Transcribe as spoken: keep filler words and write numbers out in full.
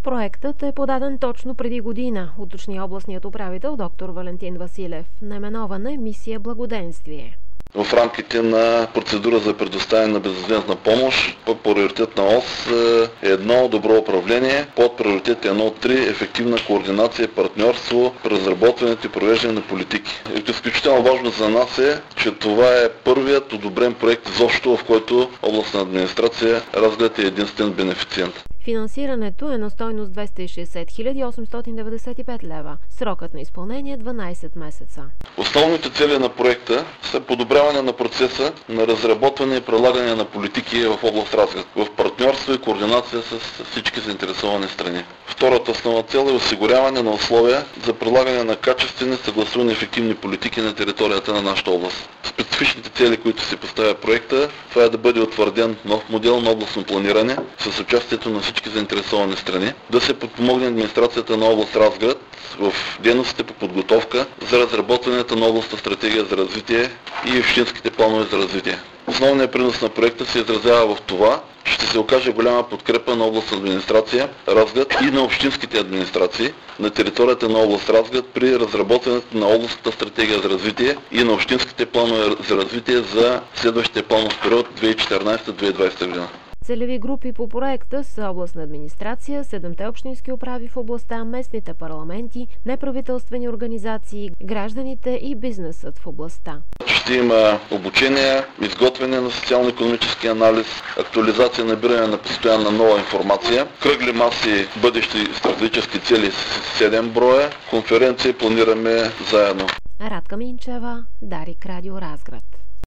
Проектът е подаден точно преди година, уточни областният управител доктор Валентин Василев. Наименована е мисия Благоденствие. В рамките на процедура за предоставяне на безвъзмездна помощ по приоритетна ос е едно добро управление, под приоритет едно от три ефективна координация, партньорство, разработването и провеждане на политики. Изключително важно за нас е, че това е първият одобрен проект изобщо, в който областна администрация разглед е единствен бенефициент. Финансирането е на стойност двеста и шестдесет хиляди осемстотин деветдесет и пет лева. Срокът на изпълнение е дванадесет месеца. Основните цели на проекта са подобряване на процеса на разработване и прилагане на политики в област Разград, в партньорство и координация с всички заинтересовани страни. Втората основна цел е осигуряване на условия за прилагане на качествени, съгласувани ефективни политики на територията на нашата област. Специфичните цели, които се поставя проекта, това е да бъде утвърден нов модел на областно планиране с участието на всички заинтересовани страни, да се подпомогне администрацията на област Разград в дейностите по подготовка за разработването на областна стратегия за развитие и общинските планове за развитие. Основният принос на проекта се изразява в това, че ще се окаже голяма подкрепа на областна администрация Разград и на общинските администрации на територията на област Разград при разработването на областната стратегия за развитие и на общинските планове за развитие за следващия планов период две хиляди и четиринадесета до две хиляди и двадесета година. Целеви групи по проекта са областна администрация, седемте общински управи в областта, местните парламенти, неправителствени организации, гражданите и бизнесът в областта. Ще има обучение, изготвяне на социално-икономически анализ, актуализация, набиране на постоянна нова информация, кръгли маси, бъдещи стратегически цели с седем броя, конференции планираме заедно. Радка Минчева, Дарик Радио Разград.